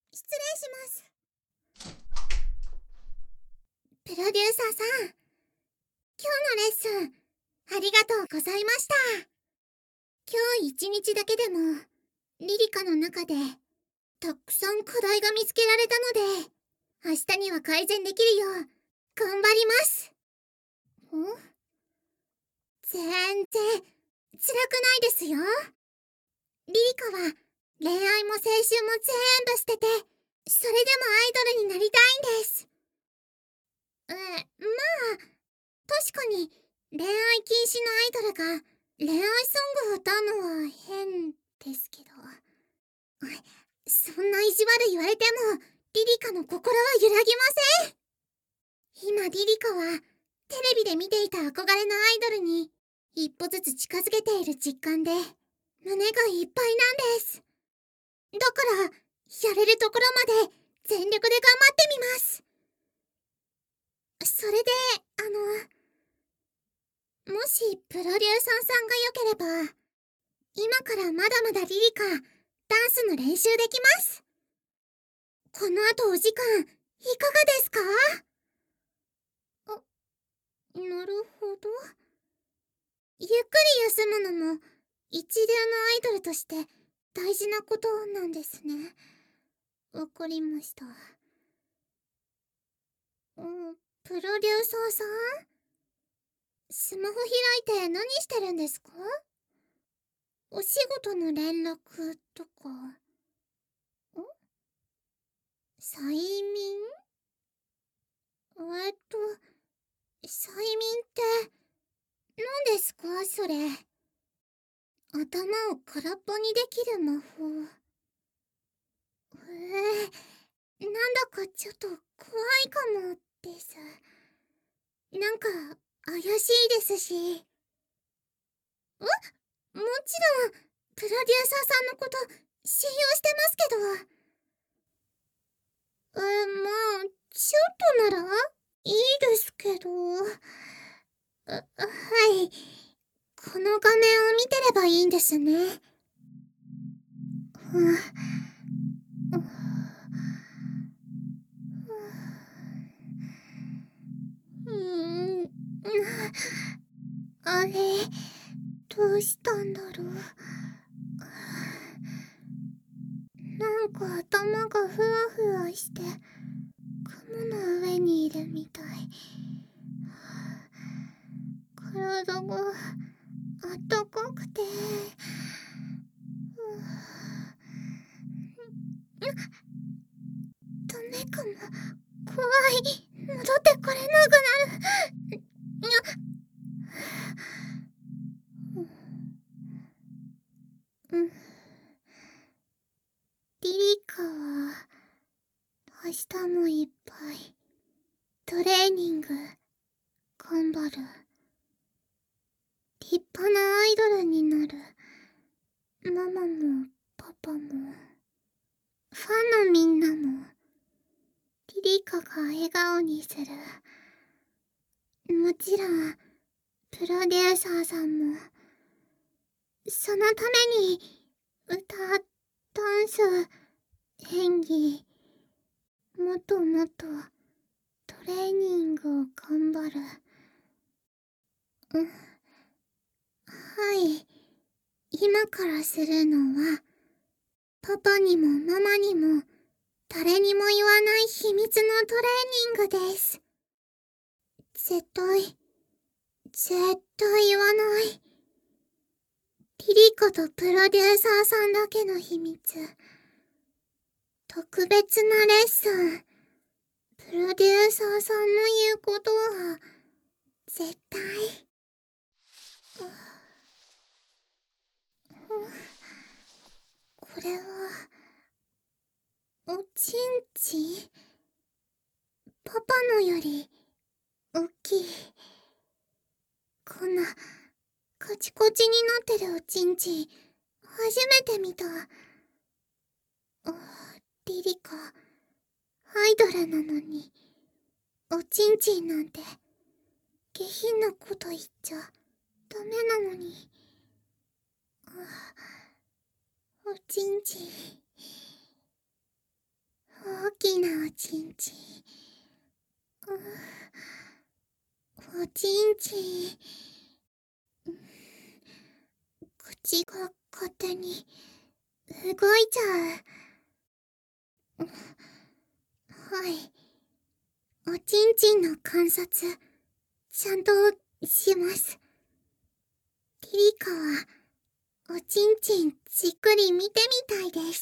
失礼します。プロデューサーさん、今日のレッスン、ありがとうございました。今日一日だけでも、リリカの中で、たくさん課題が見つけられたので、明日には改善できるよう、頑張ります。全然、辛くないですよ。リリカは、恋愛も青春も全部捨てて、それでもアイドルになりたいんです。まあ、確かに、恋愛禁止のアイドルが、恋愛ソングを歌うのは変ですけど。そんな意地悪言われても、リリカの心は揺らぎません。今リリカは、テレビで見ていた憧れのアイドルに、一歩ずつ近づけている実感で、胸がいっぱいなんです。だから、やれるところまで、全力で頑張ってみます。それで、もしプロデューサーさんが良ければ、今からまだまだリリカ、ダンスの練習できます。この後お時間、いかがですか？なるほど。ゆっくり休むのも、一流のアイドルとして大事なことなんですね。わかりました。プロデューサーさん？スマホ開いて何してるんですか？お仕事の連絡とか。催眠？催眠って何ですかそれ。頭を空っぽにできる魔法。なんだかちょっと怖いかもです。なんか怪しいですし。もちろん、プロデューサーさんのこと信用してますけど。まあ、ちょっとならいいですけど。はい。この画面を見てればいいんですね。あれ、どうしたんだろう。なんか頭がふわふわして、雲の上にいるみたい。体があったかくて。ダメかも。怖い。戻ってこれなくなる。リリカは、明日もいっぱい、トレーニング、頑張る。立派なアイドルになる。ママも、パパも、ファンのみんなも、リリカが笑顔にする。もちろん、プロデューサーさんも、そのために、歌、ダンス、演技、もっともっと、トレーニングを頑張る。はい。今からするのは、パパにもママにも、誰にも言わない秘密のトレーニングです。絶対言わない。リリカとプロデューサーさんだけの秘密。特別なレッスン。プロデューサーさんの言うことは、絶対。これは、おちんちん？パパのより、大きい。こんな、カチコチになってるおちんちん、初めて見た。リリカ、アイドルなのに、おちんちんなんて、下品なこと言っちゃ、ダメなのに。おちんちん。 きなおちんちん。おちんちん。口が勝手に動いちゃう。はい。おちんちんの観察、ちゃんとします。リリカは、おちんちんじっくり見てみたいです。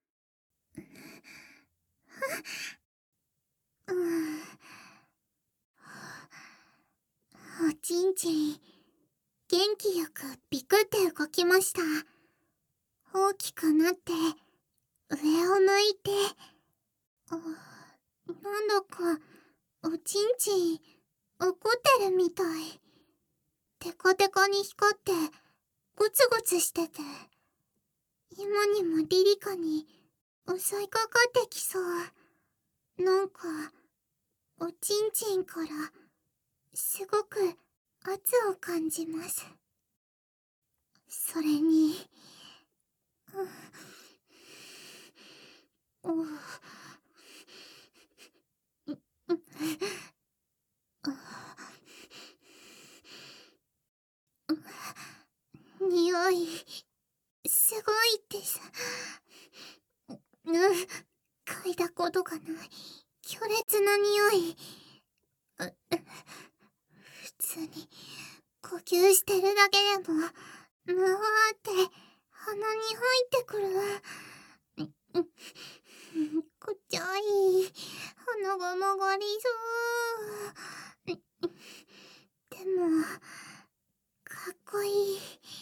おちんちん、元気よくビクって動きました。大きくなって、上を向いて、なんだか、おちんちん、怒ってるみたい。テカテカに光って、ゴツゴツしてて、今にもリリカに襲いかかってきそう。なんか、おちんちんから、すごく圧を感じます。それに、匂い、すごいです。嗅いだことがない強烈な匂い。普通に呼吸してるだけでも、むわーって鼻に入ってくる。くっちゃい。鼻が曲がりそう。でも、かっこいい。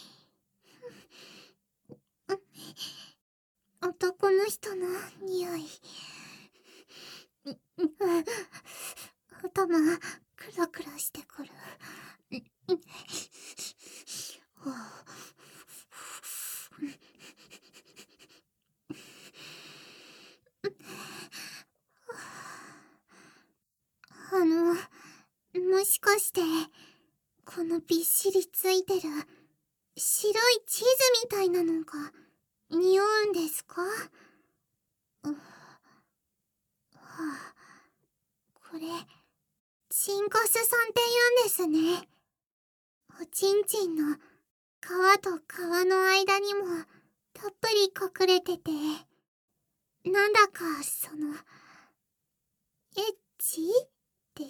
男の人の匂い。頭、クラクラしてくる。もしかして、このびっしりついてる白いチーズみたいなのが匂うんですか？これ、チンコス酸って言うんですね。おちんちんの皮と皮の間にもたっぷり隠れてて、なんだかエッチです。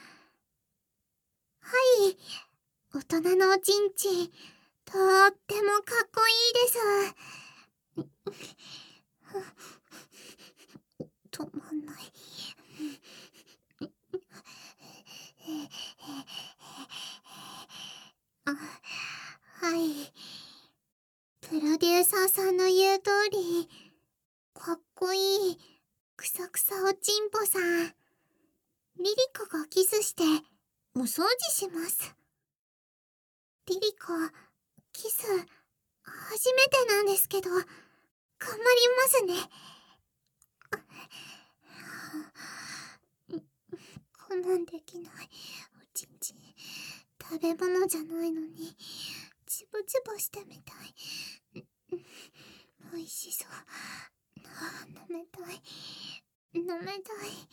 はい、大人のおちんちん、とってもかっこいいです。止まんない。はい。プロデューサーさんの言う通り、かっこいい、くさくさおちんぽさん。リリカがキスして、お掃除します。リリカ、キス、初めてなんですけど、頑張りますね。我慢できない。おちんちん、食べ物じゃないのに、チボチボしてみたい。美味しそう。飲めたい。飲めたい。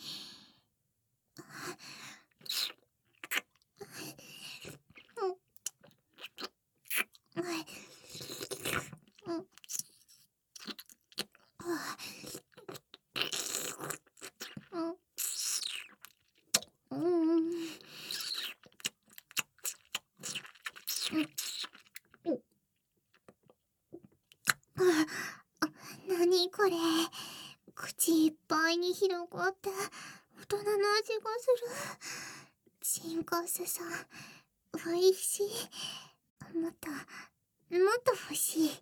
なにこれ。口いっぱいに広がって大人の味がする。チンコスさん、おいしい。もっと欲しい。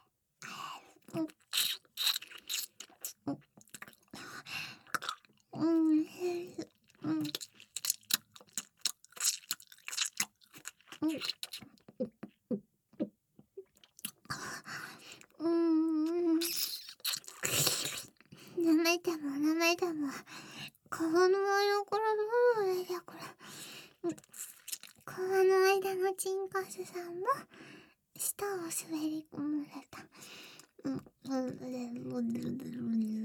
舐めても舐めても皮の間から出てくる。皮の間のチンカスさんも舌を滑り込まれた。